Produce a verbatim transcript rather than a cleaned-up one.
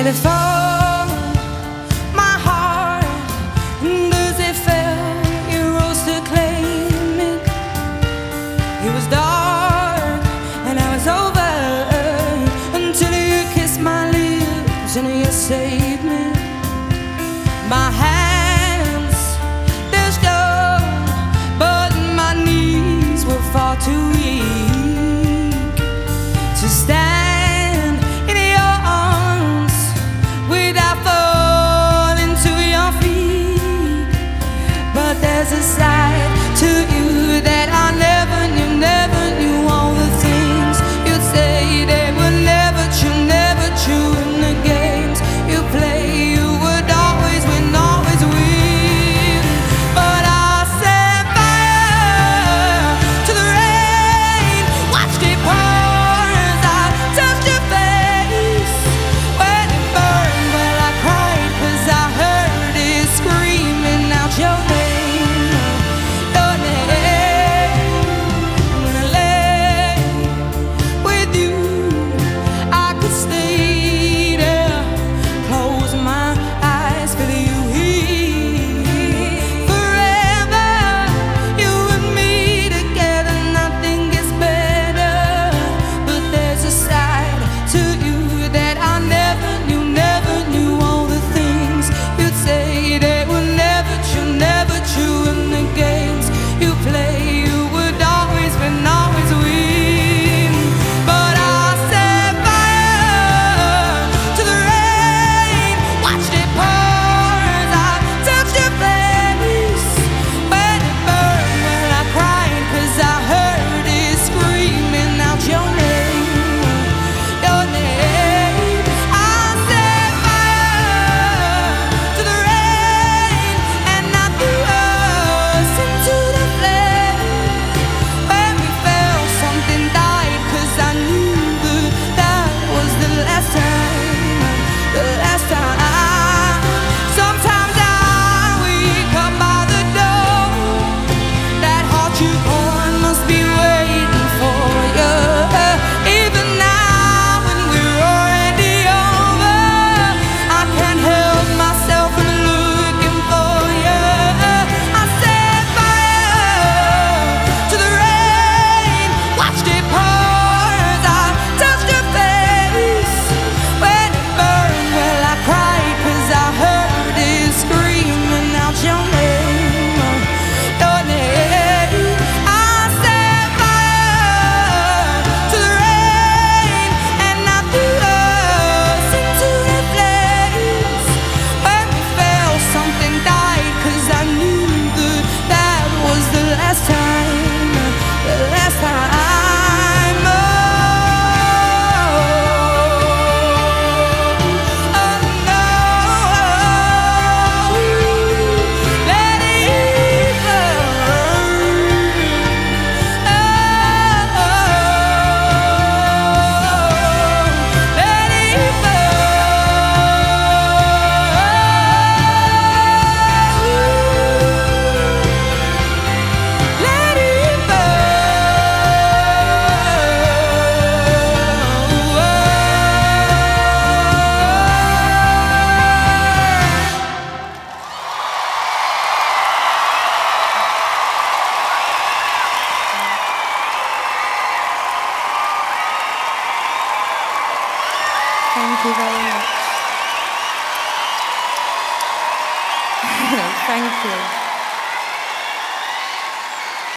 let it fall, my heart, and as it fell, you rose to claim it. It was dark and I was over until you kissed my lips and you saved me. My hands, they're strong, but my knees were far too weak to stand in your arms without falling to your feet. But there's a side to you that I never knew, never knew. All the things you'd say, they were never true, never true. In the games you play, you would always win, always win. But I set fire to the rain, watched it pour as I touched your face. When it burned, well I cried 'cause I heard it screaming out your name, your name. When I lay with you, I could stay there, close my eyes, feel you here. Forever, you and me together, nothing gets better. But there's a side to you that I never knew, never knew. All the things you'd say, they were never true, never true. In the games you play, you would always win, always win. But I set fire to the rain, watched it pour as I touched your face. When it burned, well I cried 'cause I heard it screaming out your name, your name. I set fire to the rain and I threw us into the flame. When we fell, something died 'cause I knew that that was the last time, the last time. Sometimes I wake up by the door, that heart you born must be waiting for you. Even now when we're already over, I can't help myself from looking for you. I set fire to the rain, watched it pour as I touched your face. When it burned, well I cried 'cause I heard it screaming out your name, your name. I set fire to the rain and I threw us into the flames. When we fell, something died 'cause I knew that that was the last time, the last time. Oh, oh no, let it burn. Oh, let it burn. Let it Thank you very much. Thank you.